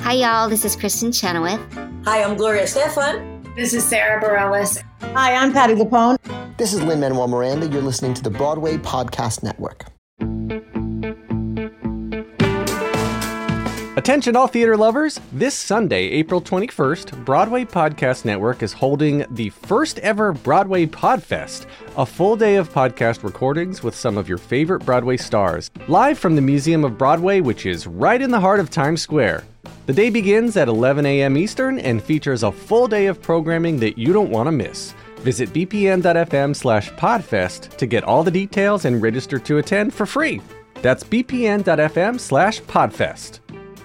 Hi, y'all. This is Kristen Chenoweth. Hi, I'm Gloria Estefan. This is Sarah Bareilles. Hi, I'm Patti LuPone. This is Lin-Manuel Miranda. You're listening to the Broadway Podcast Network. Attention all theater lovers! This Sunday, April 21st, Broadway Podcast Network is holding the first ever Broadway Podfest, a full day of podcast recordings with some of your favorite Broadway stars, live from the Museum of Broadway, which is right in the heart of Times Square. The day begins at 11 a.m. Eastern and features a full day of programming that you don't want to miss. Visit bpn.fm/podfest to get all the details and register to attend for free. That's bpn.fm/podfest.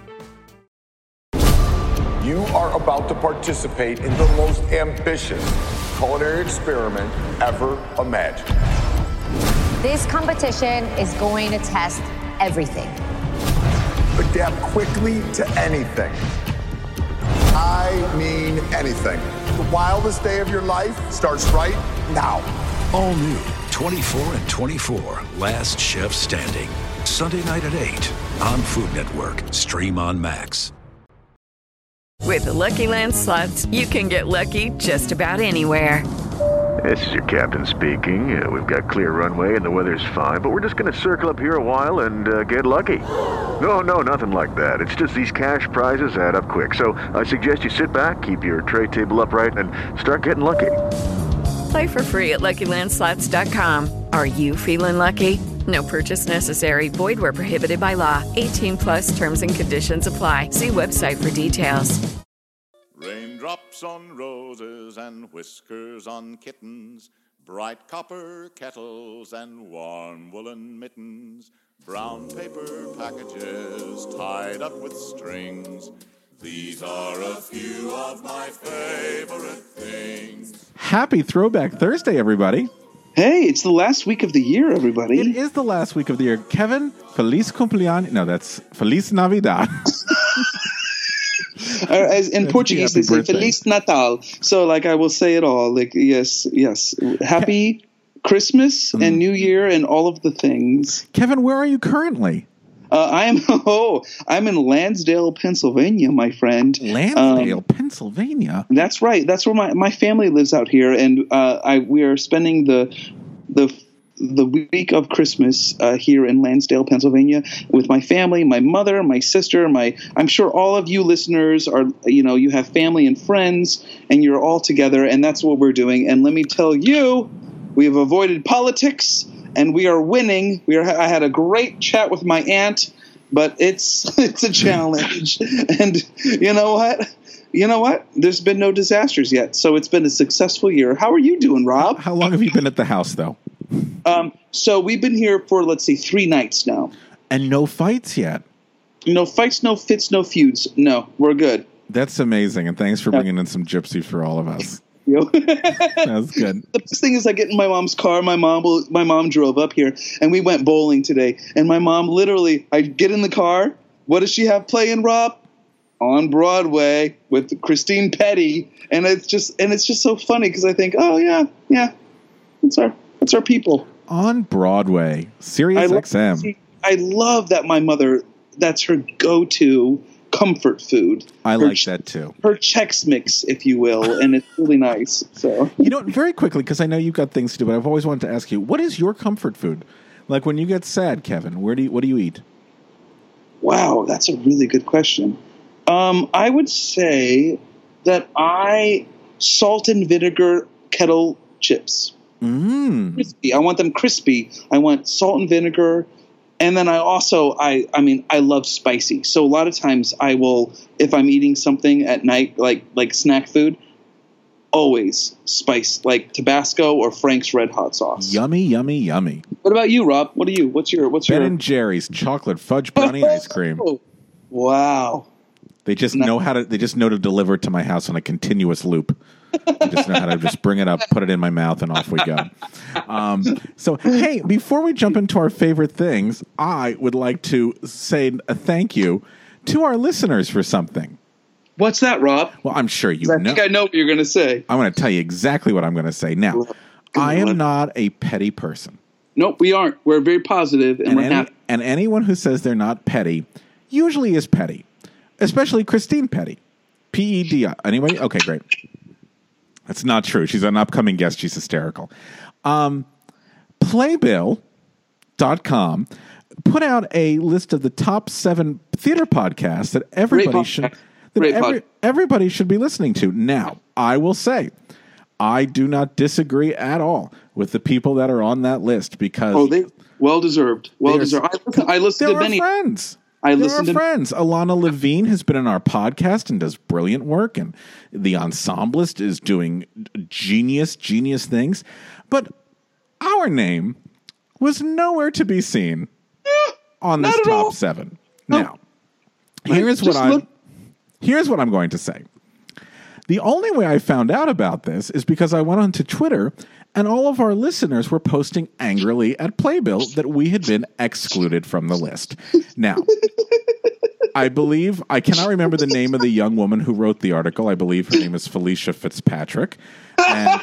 You are about to participate in the most ambitious culinary experiment ever imagined. This competition is going to test everything. Adapt quickly to anything. I mean anything. The wildest day of your life starts right now. All new 24 and 24, Last Chef Standing. Sunday night at 8 on Food Network. Stream on Max. With the Lucky Land Slots, you can get lucky just about anywhere. This is your captain speaking. We've got clear runway and the weather's fine, but we're just going to circle up here a while and get lucky. No, nothing like that. It's just these cash prizes add up quick. So I suggest you sit back, keep your tray table upright, and start getting lucky. Play for free at LuckyLandSlots.com. Are you feeling lucky? No purchase necessary. Void where prohibited by law. 18 plus terms and conditions apply. See website for details. Raindrops on roses and whiskers on kittens, bright copper kettles and warm woolen mittens, brown paper packages tied up with strings. These are a few of my favorite things. Happy Throwback Thursday, everybody. Hey, it's the last week of the year, everybody. It is the last week of the year. Kevin, Feliz Cumpleaños. No, that's Feliz Navidad. In Portuguese, they say Feliz Natal. So, I will say it all. Yes. Happy Christmas and New Year and all of the things. Kevin, where are you currently? I'm in Lansdale, Pennsylvania, my friend. Lansdale, Pennsylvania? That's right. That's where my family lives out here, and we are spending the week of Christmas here in Lansdale, Pennsylvania, with my family, my mother, my sister, I'm sure all of you listeners are, you have family and friends, and you're all together, and that's what we're doing. And let me tell you, we have avoided politics. And we are winning. I had a great chat with my aunt, but it's a challenge. And you know what? There's been no disasters yet, so it's been a successful year. How are you doing, Rob? How long have you been at the house, though? So we've been here for 3 nights now. And no fights yet. No fights, no fits, no feuds. No, we're good. That's amazing, and thanks for bringing in some gypsy for all of us. That's good. The best thing is I get in my mom's car. My mom drove up here, and we went bowling today. And my mom I get in the car. What does she have playing, Rob? On Broadway with Christine Petty, and it's just so funny because I think, oh yeah, that's our people. On Broadway, Sirius XM. I love that my mother. That's her go-to comfort food. I like that too. Her Chex Mix, if you will, and it's really nice. So very quickly, because I know you've got things to do, but I've always wanted to ask you, what is your comfort food? Like when you get sad, Kevin, what do you eat? Wow, that's a really good question. I would say that salt and vinegar kettle chips. Crispy. I want them crispy. I want salt and vinegar. And then I love spicy. So a lot of times I will, if I'm eating something at night, like snack food, always spice, like Tabasco or Frank's Red Hot sauce. Yummy, yummy, yummy. What about you, Rob? What's your Ben & Jerry's chocolate fudge brownie ice cream. Wow. They just know to deliver it to my house on a continuous loop. I just know how to just bring it up, put it in my mouth, and off we go. So, hey, before we jump into our favorite things, I would like to say a thank you to our listeners for something. What's that, Rob? Well, I'm sure you know. I think I know what you're going to say. I'm going to tell you exactly what I'm going to say. Now, I am not a petty person. Nope, we aren't. We're very positive, and we're happy. And anyone who says they're not petty usually is petty. especially Christine Petty. P-E-D-I. Anyway, okay, great. That's not true. She's an upcoming guest. She's hysterical. Playbill.com put out a list of the top 7 theater podcasts that everybody should be listening to. Now, I will say, I do not disagree at all with the people that are on that list because they well deserved. Well deserved. I listen to many friends. Friends. Alana Levine has been on our podcast and does brilliant work, and The Ensemblist is doing genius things. But our name was nowhere to be seen on this top 7. No. Now, here's what I'm going to say. The only way I found out about this is because I went onto Twitter and all of our listeners were posting angrily at Playbill that we had been excluded from the list. Now, I cannot remember the name of the young woman who wrote the article. I believe her name is Felicia Fitzpatrick. And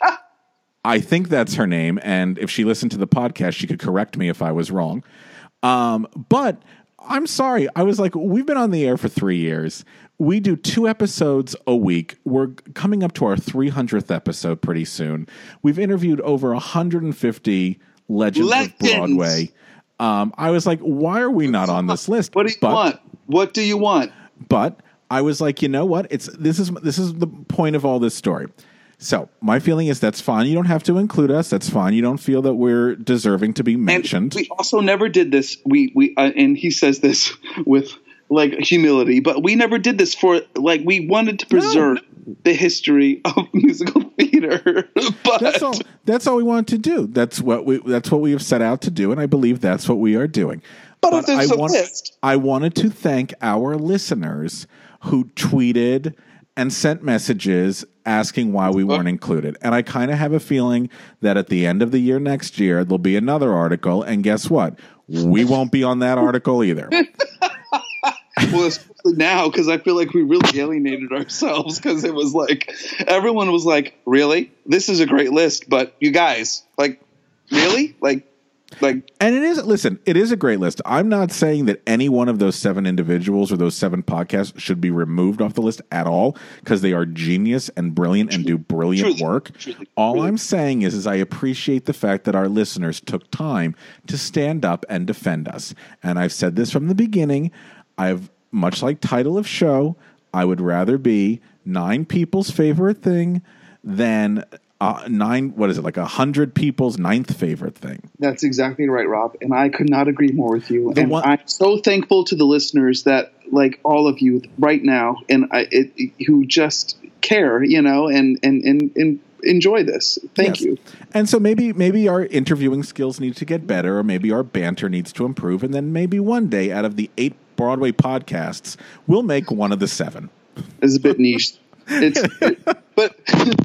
I think that's her name. And if she listened to the podcast, she could correct me if I was wrong. But I'm sorry. I was like, we've been on the air for 3 years. We do 2 episodes a week. We're coming up to our 300th episode pretty soon. We've interviewed over 150 legends of Broadway. I was like, why are we not on this list? What do you want? What do you want? But I was like, you know what? This is the point of all this story. So my feeling is that's fine. You don't have to include us. That's fine. You don't feel that we're deserving to be mentioned. And we also never did this. We and he says this with like humility, but we never did this for like we wanted to preserve the history of musical theater. But that's all we want to do. That's what we have set out to do, and I believe that's what we are doing. But I wanted to thank our listeners who tweeted and sent messages asking why we weren't included. And I kind of have a feeling that at the end of the year next year, there'll be another article. And guess what? We won't be on that article either. Well, especially now, because I feel like we really alienated ourselves because it was like everyone was like, really? This is a great list. But you guys, like, really? Like, and it is a great list. I'm not saying that any one of those 7 individuals or those 7 podcasts should be removed off the list at all because they are genius and brilliant and do brilliant work. All I'm saying is I appreciate the fact that our listeners took time to stand up and defend us. And I've said this from the beginning. Much like title of show, I would rather be 9 people's favorite thing than 100 people's 9th favorite thing. That's exactly right, Rob. And I could not agree more with you. And I'm so thankful to the listeners that, like all of you right now, and who just care, and enjoy this. Thank you. And so maybe our interviewing skills need to get better, or maybe our banter needs to improve, and then maybe one day out of the 8 Broadway podcasts, we'll make one of the 7. It's a bit niche. But.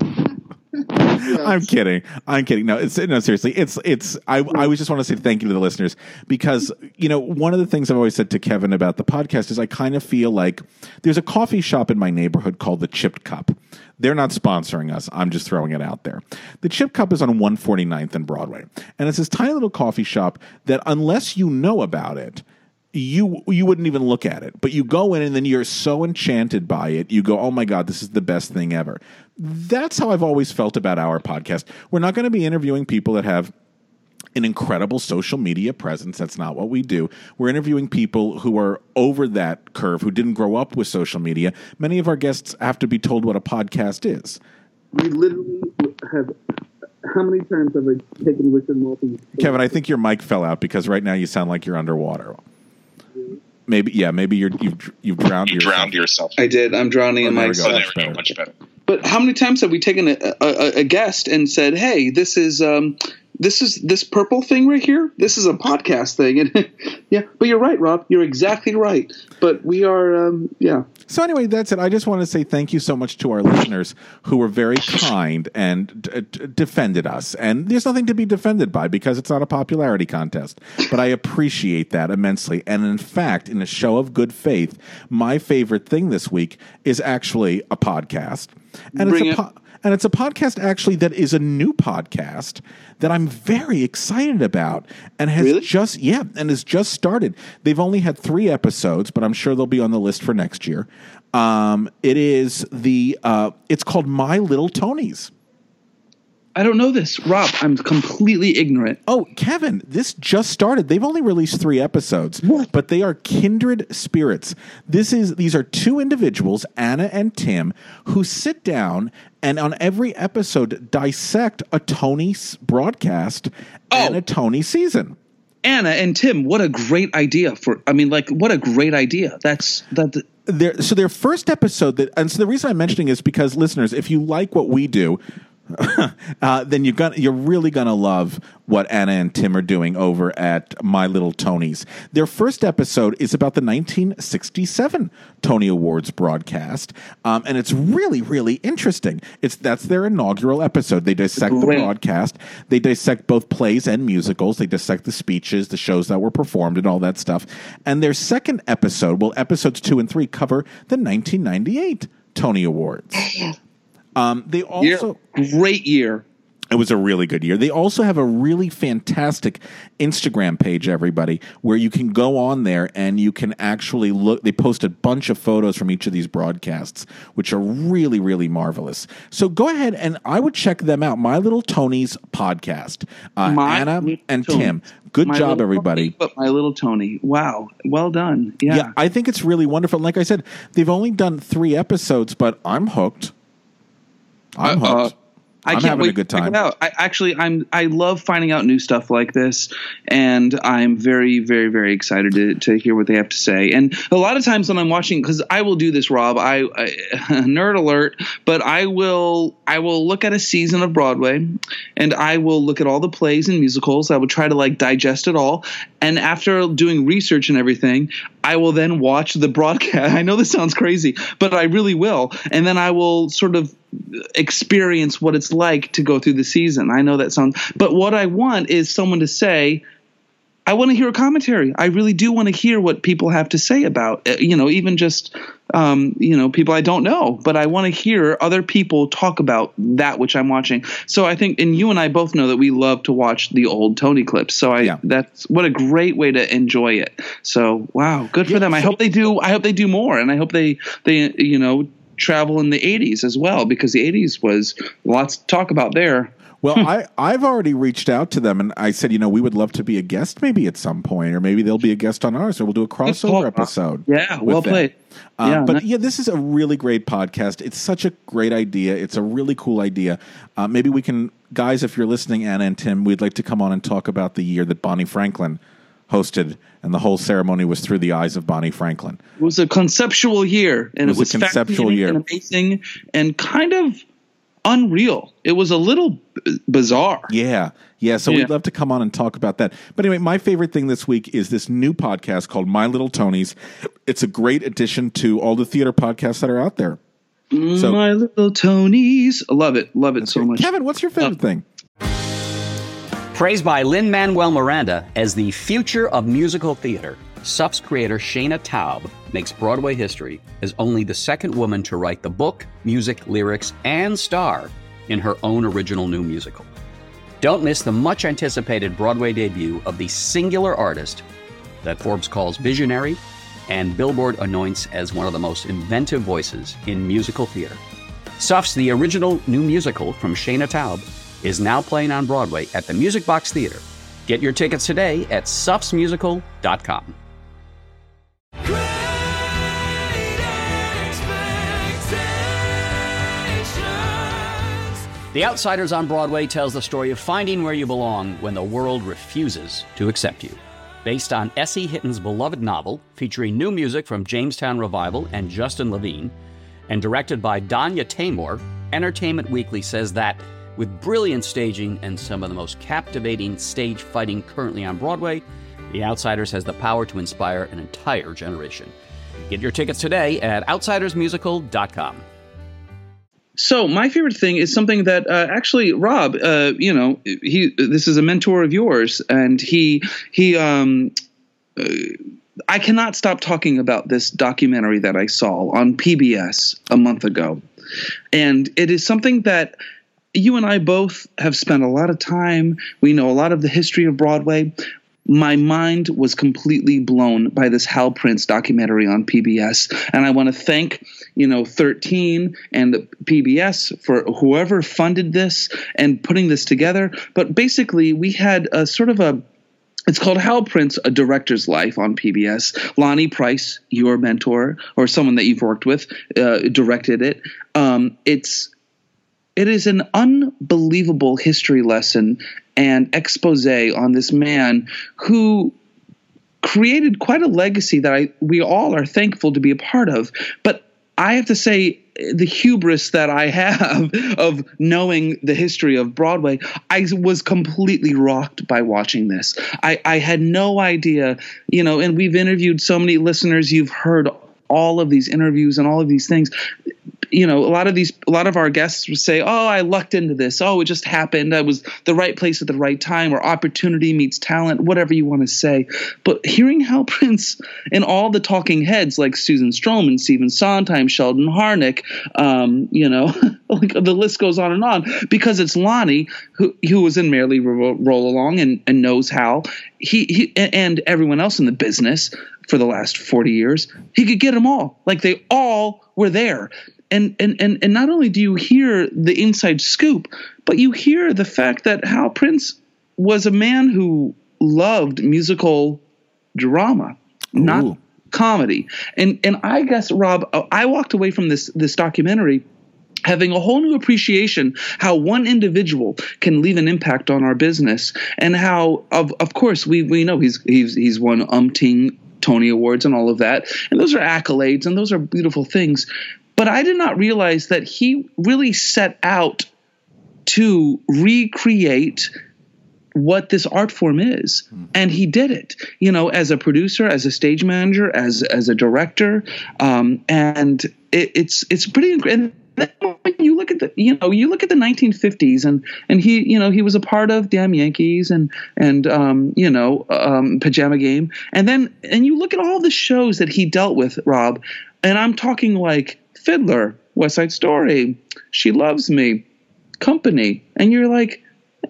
I'm kidding. No, seriously. I just want to say thank you to the listeners because, one of the things I've always said to Kevin about the podcast is I kind of feel like there's a coffee shop in my neighborhood called the Chipped Cup. They're not sponsoring us. I'm just throwing it out there. The Chipped Cup is on 149th and Broadway. And it's this tiny little coffee shop that unless you know about it, you wouldn't even look at it. But you go in and then you're so enchanted by it. You go, oh my God, this is the best thing ever. That's how I've always felt about our podcast. We're not going to be interviewing people that have an incredible social media presence. That's not what we do. We're interviewing people who are over that curve, who didn't grow up with social media. Many of our guests have to be told what a podcast is. We literally have... How many times have I taken Rick and Morty? Kevin, I think your mic fell out because right now you sound like you're underwater. Maybe you've drowned yourself. I did. I'm drowning in my. There we go. Much better. But how many times have we taken a guest and said, "Hey, this is this purple thing right here. This is a podcast thing." And yeah, but you're right, Rob. You're exactly right. But we are, So anyway, that's it. I just want to say thank you so much to our listeners who were very kind and defended us. And there's nothing to be defended by because it's not a popularity contest. But I appreciate that immensely. And in fact, in a show of good faith, my favorite thing this week is actually a podcast. And it's a podcast actually that is a new podcast that I'm very excited about and has just started. They've only had 3 episodes, but I'm sure they'll be on the list for next year. It's called My Little Tonies. I don't know this, Rob. I'm completely ignorant. Oh, Kevin, this just started. They've only released 3 episodes, but they are kindred spirits. These are 2 individuals, Anna and Tim, who sit down and on every episode dissect a Tony broadcast and a Tony season. Anna and Tim, what a great idea what a great idea. Their first episode, and so the reason I'm mentioning is because, listeners, if you like what we do, then you're really gonna love what Anna and Tim are doing over at My Little Tonies. Their first episode is about the 1967 Tony Awards broadcast, and it's really, really interesting. That's their inaugural episode. They dissect the broadcast. They dissect both plays and musicals. They dissect the speeches, the shows that were performed, and all that stuff. And their second episode, episodes 2 and 3 cover the 1998 Tony Awards. They also great year. It was a really good year. They also have a really fantastic Instagram page, everybody, where you can go on there and you can actually look. They post a bunch of photos from each of these broadcasts, which are really, really marvelous. So go ahead and I would check them out. My Little Tony's podcast. Anna and Tim. Good job, everybody. My Little Tony. Wow. Well done. Yeah. I think it's really wonderful. Like I said, they've only done 3 episodes, but I'm hooked. I'm hooked. I'm having a good time. I love finding out new stuff like this, and I'm very, very, very excited to hear what they have to say. And a lot of times when I'm watching, because I will do this, Rob, I nerd alert, but I will look at a season of Broadway, and I will look at all the plays and musicals. I will try to digest it all, and after doing research and everything, I will then watch the broadcast. I know this sounds crazy, but I really will, and then I will sort of experience what it's like to go through the season. I know that sounds, but what I want is someone to say, I want to hear a commentary. I really do want to hear what people have to say about, even just, people I don't know, but I want to hear other people talk about that which I'm watching. So I think, and you and I both know that we love to watch the old Tony clips. So that's what a great way to enjoy it. So, wow, good for them. I hope they do more. And I hope they travel in the 80s as well, because the 80s was lots to talk about there. Well, I've already reached out to them and I said, we would love to be a guest maybe at some point, or maybe they'll be a guest on ours, or we'll do a crossover episode. Yeah, well played. This is a really great podcast. It's such a great idea. It's a really cool idea. Maybe we can, guys, if you're listening, Anna and Tim, we'd like to come on and talk about the year that Bonnie Franklin hosted, and the whole ceremony was through the eyes of Bonnie Franklin. It was a conceptual year, and it was a conceptual year, and amazing, and kind of unreal. It was a little bizarre. Yeah. So we'd love to come on and talk about that. But anyway, my favorite thing this week is this new podcast called My Little Tonies. It's a great addition to all the theater podcasts that are out there. So, My Little Tonies. I love it so much. Kevin, what's your favorite thing? Praised by Lin-Manuel Miranda as the future of musical theater, SUF's creator Shana Taub makes Broadway history as only the second woman to write the book, music, lyrics, and star in her own original new musical. Don't miss the much-anticipated Broadway debut of the singular artist that Forbes calls visionary and Billboard anoints as one of the most inventive voices in musical theater. SUF's The Original New Musical from Shana Taub is now playing on Broadway at the Music Box Theater. Get your tickets today at sufsmusical.com. The Outsiders on Broadway tells the story of finding where you belong when the world refuses to accept you. Based on S.E. Hitton's beloved novel, featuring new music from Jamestown Revival and Justin Levine, and directed by Danya Taymor, Entertainment Weekly says that with brilliant staging and some of the most captivating stage fighting currently on Broadway, The Outsiders has the power to inspire an entire generation. Get your tickets today at outsidersmusical.com. So my favorite thing is something that actually, Rob, this is a mentor of yours, and I cannot stop talking about this documentary that I saw on PBS a month ago. And it is something that you and I both have spent a lot of time. We know a lot of the history of Broadway. My mind was completely blown by this Hal Prince documentary on PBS. And I want to thank, 13 and the PBS for whoever funded this and putting this together. But basically, we had a sort of it's called Hal Prince, A Director's Life on PBS. Lonnie Price, your mentor or someone that you've worked with, directed it. It is an unbelievable history lesson and expose on this man who created quite a legacy that we all are thankful to be a part of. But I have to say, the hubris that I have of knowing the history of Broadway, I was completely rocked by watching this. I had no idea, and we've interviewed so many listeners. You've heard all of these interviews and all of these things. A lot of our guests would say, "Oh, I lucked into this. Oh, it just happened. I was the right place at the right time," or opportunity meets talent, whatever you want to say. But hearing Hal Prince and all the talking heads like Susan Stroman, Stephen Sondheim, Sheldon Harnick, like the list goes on, because it's Lonnie who was in Merrily Roll Along and knows Hal. He and everyone else in the business for the last 40 years, he could get them all. Like they all were there. And not only do you hear the inside scoop, but you hear the fact that Hal Prince was a man who loved musical drama, not comedy. And I guess, Rob, I walked away from this documentary having a whole new appreciation how one individual can leave an impact on our business, and how of course we know he's won umpteen Tony Awards and all of that, and those are accolades and those are beautiful things. But I did not realize that he really set out to recreate what this art form is. And he did it, as a producer, as a stage manager, as a director. And it's pretty incredible. When you look at the 1950s and he was a part of Damn Yankees and Pajama Game. And you look at all the shows that he dealt with, Rob, and I'm talking like Fiddler, West Side Story, She Loves Me, Company. And you're like,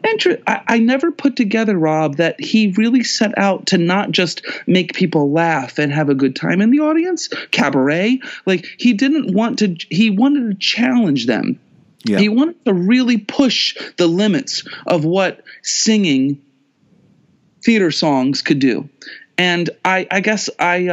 I never put together, Rob, that he really set out to not just make people laugh and have a good time in the audience. Cabaret, like he wanted to challenge them. Yeah. He wanted to really push the limits of what singing theater songs could do. And I guess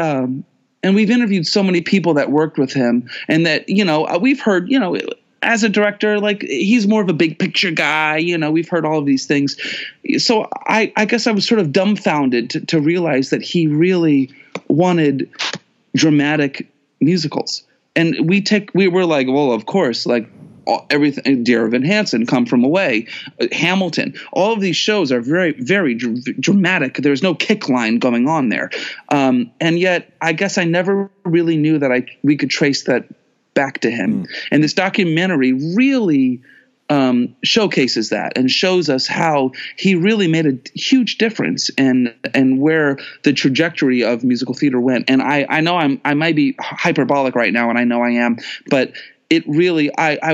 and we've interviewed so many people that worked with him, and that, we've heard, as a director, like he's more of a big picture guy, we've heard all of these things. So I guess I was sort of dumbfounded to realize that he really wanted dramatic musicals. And we were like, well, of course, like everything, Dear Evan Hansen, Come From Away, Hamilton, all of these shows are very, very dramatic. There's no kick line going on there. And yet I guess I never really knew that we could trace that back to him. And this documentary really showcases that and shows us how he really made a huge difference and where the trajectory of musical theater went. And I know I might be hyperbolic right now, and I know I am, but it really,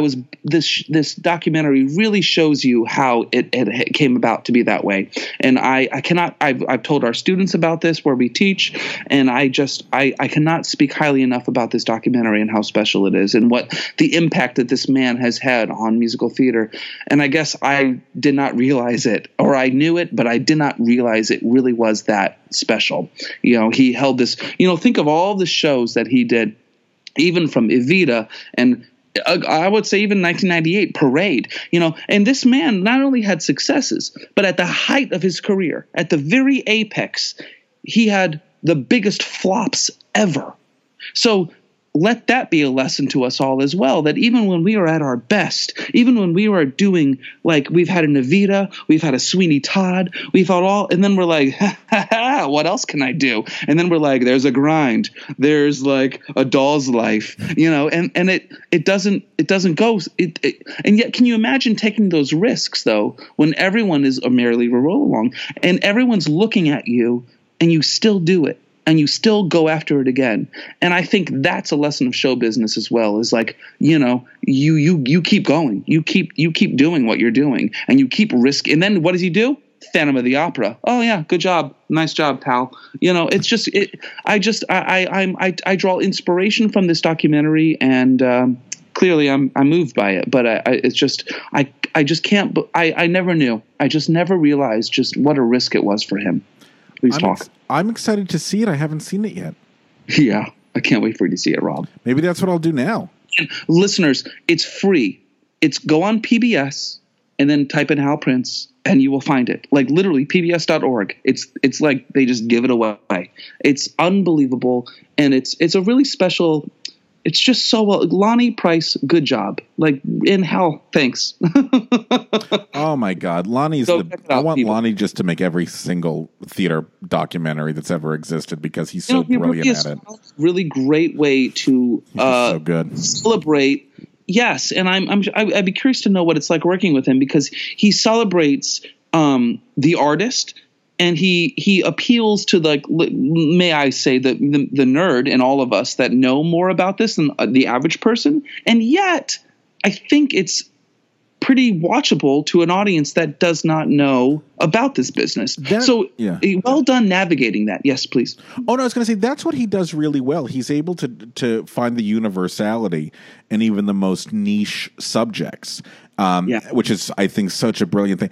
this documentary really shows you how it came about to be that way. And I've told our students about this where we teach, and I cannot speak highly enough about this documentary and how special it is and what the impact that this man has had on musical theater. And I guess I did not realize it, or I knew it, but I did not realize it really was that special. He held this, think of all the shows that he did, even from Evita and I would say even 1998 Parade, and this man not only had successes, but at the height of his career, at the very apex, he had the biggest flops ever. So let that be a lesson to us all as well, that even when we are at our best, even when we are doing, like, we've had an Evita, we've had a Sweeney Todd, we've had all, and then we're like, what else can I do? And then we're like, there's a Grind, there's like A Doll's Life, and it doesn't go, and yet can you imagine taking those risks though, when everyone is a Merrily Roll Along and everyone's looking at you and you still do it? and you still go after it again. And I think that's a lesson of show business as well, is like, you keep going, you keep doing what you're doing, and you keep risking. And then what does he do? Phantom of the Opera. Oh yeah, good job, nice job, pal. It's just I draw inspiration from this documentary, and clearly I'm moved by it. But I just can't. I never knew. I just never realized just what a risk it was for him. Please talk. I'm excited to see it. I haven't seen it yet. Yeah, I can't wait for you to see it, Rob. Maybe that's what I'll do now. And listeners, it's free. It's go on PBS and then type in Hal Prince, and you will find it. Like literally pbs.org. It's like they just give it away. It's unbelievable, and it's a really special. It's just so well. Lonnie Price, good job. Like in hell, thanks. Oh my God, Lonnie's I want people. Lonnie just to make every single theater documentary that's ever existed because he's so brilliant at it. Really great way to so good. Celebrate. Yes, and I'd be curious to know what it's like working with him, because he celebrates the artist. And he appeals to, like, may I say, the nerd in all of us that know more about this than the average person. And yet, I think it's pretty watchable to an audience that does not know about this business. Well done navigating that. Yes, please. Oh, no, I was going to say that's what he does really well. He's able to find the universality in even the most niche subjects. Which is, I think, such a brilliant thing.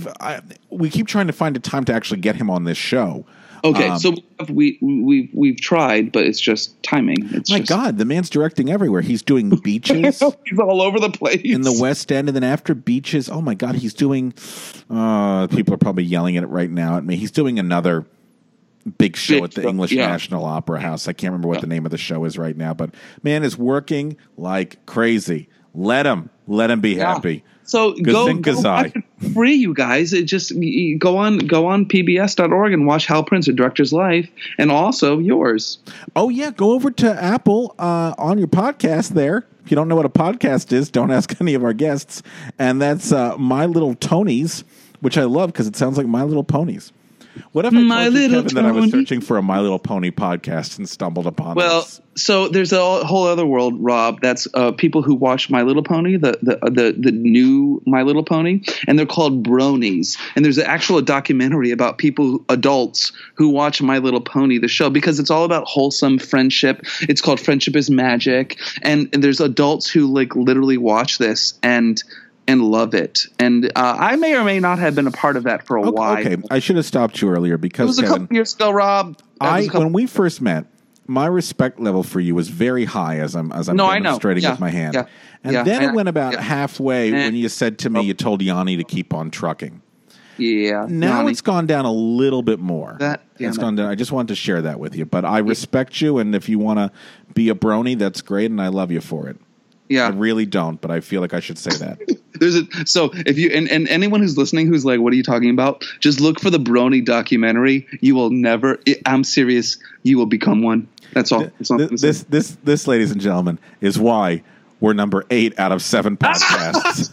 We keep trying to find a time to actually get him on this show. Okay, so we've tried, but it's just timing. God, the man's directing everywhere. He's doing Beaches. He's all over the place in the West End, and then after Beaches, oh my God, he's doing. People are probably yelling at it right now at me. He's doing another big show at the English National Opera House. I can't remember what the name of the show is right now, but man is working like crazy. Let him be happy. So go watch it free, you guys. It just go on pbs.org and watch Hal Prince, A Director's Life, and also yours. Oh yeah, go over to Apple on your podcast there. If you don't know what a podcast is, don't ask any of our guests. And that's My Little Tonies, which I love because it sounds like My Little Ponies. What if I told you, Kevin, that I was searching for a My Little Pony podcast and stumbled upon this? Well, so there's a whole other world, Rob. That's people who watch My Little Pony, the new My Little Pony, and they're called bronies. And there's actual documentary about adults who watch My Little Pony, the show, because it's all about wholesome friendship. It's called Friendship is Magic, and there's adults who like literally watch this and love it. And I may or may not have been a part of that for a while. Okay, I should have stopped you earlier because it was a couple years ago, Rob. When we first met, my respect level for you was very high as I'm demonstrating with my hand. Yeah. And then it went about halfway when you said to me you told Yanni to keep on trucking. Yeah. Now Yanni. It's gone down a little bit more. It's gone down. I just wanted to share that with you. But I respect you, and if you want to be a brony, that's great, and I love you for it. Yeah. I really don't, but I feel like I should say that. So if you and anyone who's listening who's like, what are you talking about? Just look for the Brony documentary. You will never. I'm serious. You will become one. That's all. This, ladies and gentlemen, is why we're number 8 out of 7 podcasts.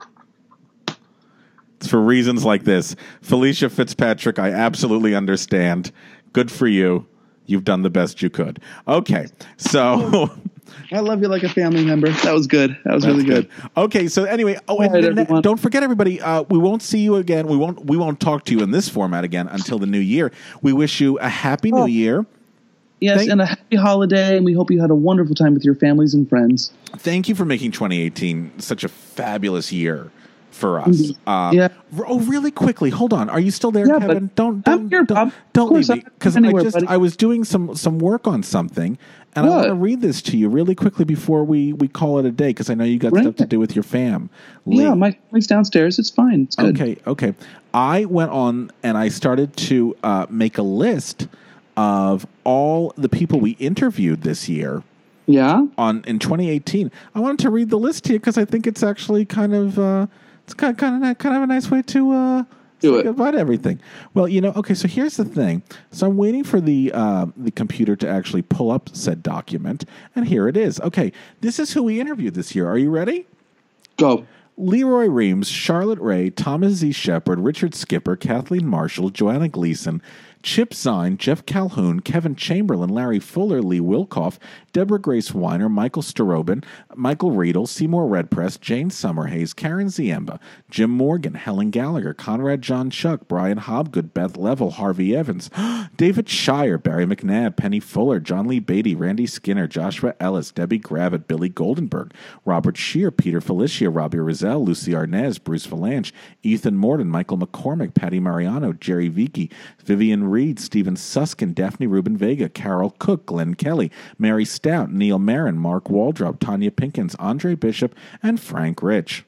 It's for reasons like this. Felicia Fitzpatrick, I absolutely understand. Good for you. You've done the best you could. Okay, so. I love you like a family member. That was good. That's really good. Okay, so anyway, don't forget, everybody. We won't see you again. We won't talk to you in this format again until the new year. We wish you a happy new year. Yes, and a happy holiday, and we hope you had a wonderful time with your families and friends. Thank you for making 2018 such a fabulous year for us. Really quickly, hold on. Are you still there, Kevin? Don't leave me, because I was doing some work on something, and I want to read this to you really quickly before we call it a day, because I know you got stuff to do with your fam. Yeah, my family's downstairs. It's fine. It's good. Okay. I went on and I started to make a list of all the people we interviewed this year. Yeah. In 2018, I wanted to read the list to you because I think it's actually kind of. It's kind of a nice way to say goodbye to everything. Well, okay, so here's the thing. So I'm waiting for the computer to actually pull up said document, and here it is. Okay, this is who we interviewed this year. Are you ready? Go. Leroy Reams, Charlotte Ray, Thomas Z. Shepard, Richard Skipper, Kathleen Marshall, Joanna Gleason, Chip Zine, Jeff Calhoun, Kevin Chamberlain, Larry Fuller, Lee Wilkoff, Deborah Grace Weiner, Michael Starobin, Michael Riedel, Seymour Redpress, Jane Summerhays, Karen Ziemba, Jim Morgan, Helen Gallagher, Conrad John Chuck, Brian Hobgood, Beth Level, Harvey Evans, David Shire, Barry McNabb, Penny Fuller, John Lee Beatty, Randy Skinner, Joshua Ellis, Debbie Gravitt, Billy Goldenberg, Robert Shear, Peter Felicia, Robbie Rizal, Lucy Arnaz, Bruce Valanche, Ethan Morton, Michael McCormick, Patty Mariano, Jerry Vicky, Vivian Reed, Stephen Suskin, Daphne Rubin Vega, Carol Cook, Glenn Kelly, Mary Stout, Neil Marin, Mark Waldrop, Tanya Pinkins, Andre Bishop, and Frank Rich.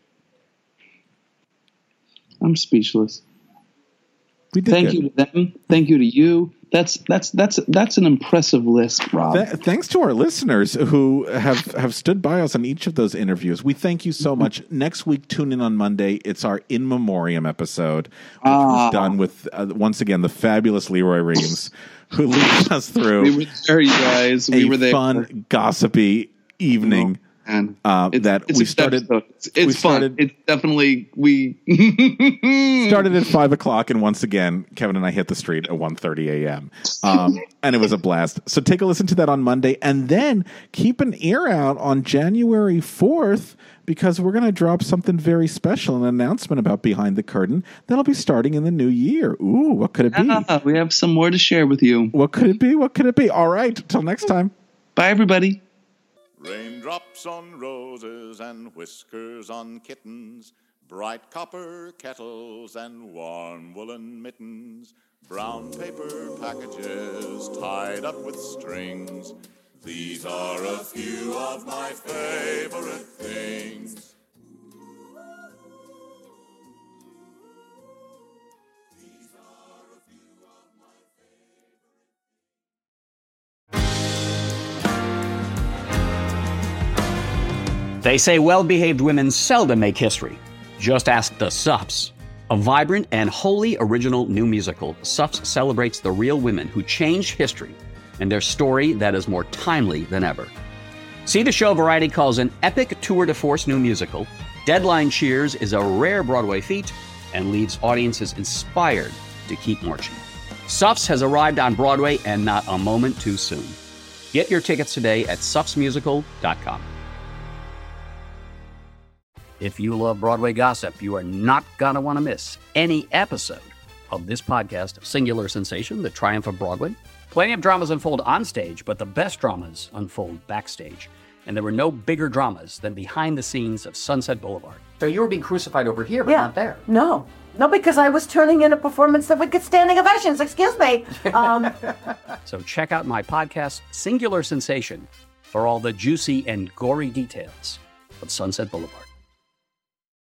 I'm speechless. Thank you to them. Thank you to you. That's an impressive list, Rob. Thanks to our listeners who have stood by us on each of those interviews. We thank you so much. Next week, tune in on Monday. It's our In Memoriam episode, which was done with, once again, the fabulous Leroy Reams, who leads us through we were there, you guys. We were there. Fun, gossipy evening. It's fun. It's definitely started at 5:00, and once again, Kevin and I hit the street at 1:30 a.m. And it was a blast. So take a listen to that on Monday, and then keep an ear out on January 4th because we're going to drop something very special, an announcement about Behind the Curtain that'll be starting in the new year. Ooh, what could it be? We have some more to share with you. What could it be? What could it be? All right, till next time. Bye, everybody. Raindrops on roses and whiskers on kittens, bright copper kettles and warm woolen mittens, brown paper packages tied up with strings. These are a few of my favorite things. They say well-behaved women seldom make history. Just ask the Sups. A vibrant and wholly original new musical, Sups celebrates the real women who changed history and their story that is more timely than ever. See the show Variety calls an epic tour de force new musical. Deadline cheers is a rare Broadway feat and leaves audiences inspired to keep marching. Sups has arrived on Broadway and not a moment too soon. Get your tickets today at supsmusical.com. If you love Broadway gossip, you are not going to want to miss any episode of this podcast, Singular Sensation, The Triumph of Broadway. Plenty of dramas unfold on stage, but the best dramas unfold backstage. And there were no bigger dramas than behind the scenes of Sunset Boulevard. So you were being crucified over here, but not there. No, because I was turning in a performance that would get standing ovations. Excuse me. So check out my podcast, Singular Sensation, for all the juicy and gory details of Sunset Boulevard.